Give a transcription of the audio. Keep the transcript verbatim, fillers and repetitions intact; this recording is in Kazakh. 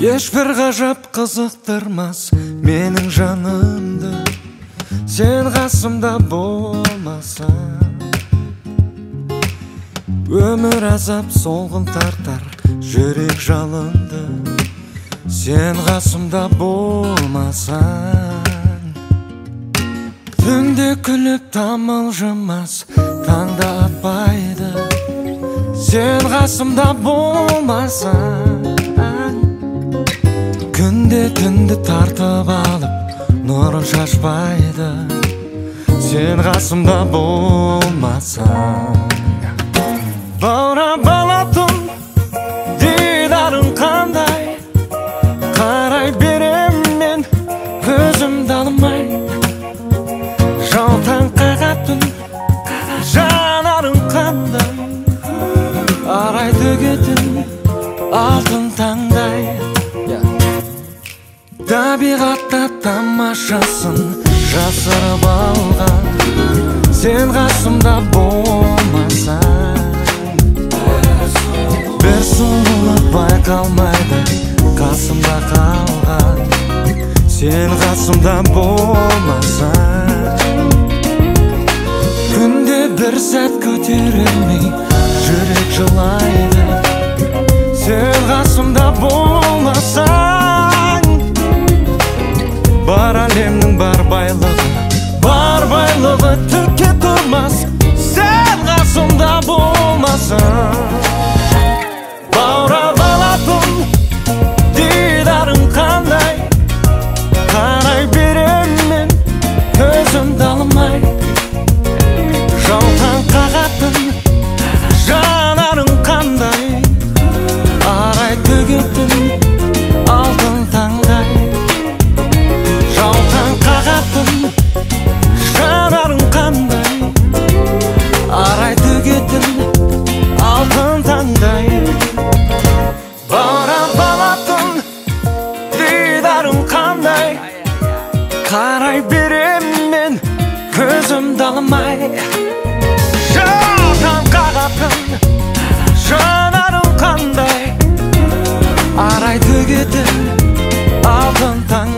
Ешбір ғажап қызықтырмас менің жанымды, сен қасымда болмасаң. Өмір азап солғын тартар жүрек жалынды, сен қасымда болмасаң. Түнде күліп тамылжымас таңда атпайды, сен қасымда болмасаң. Күнде түнді тартып алып нұрын шашпайды, сен қасымда болмасаң. Баурап алатын дидарың қандай, қарай берем мен көзімді алмай. Жаутаң қағатын жанарың қандай, арай төгетін алтын таңдай. Табиғатта тамашасын жасырып алған, сен қасымда болмасаң. Бір сұлулық байқалмайды қасымда қалған, сен қасымда болмасаң. Күнде бір сәт көтерілмей жүрек жылайды, сен қасымда болмасаң. Бар әлемнің бар байлығы, бар байлығы түкке тұрмас, сен қасымда болмасаң. Баурап алатын дидарың қандай, қарай берем мен көзімді алмай. Жаутаң қағатын жанарың қандай, арай төгетін алтын таңдай. Жаутаң қағатын жанарың қандай, арай төгетін алтын таңдай. Баурап алатын дидарың қандай, қарай берем мен көзімді алмай. Жаутаң қағатын жанарың қандай, арай төгетін алтын таңдай.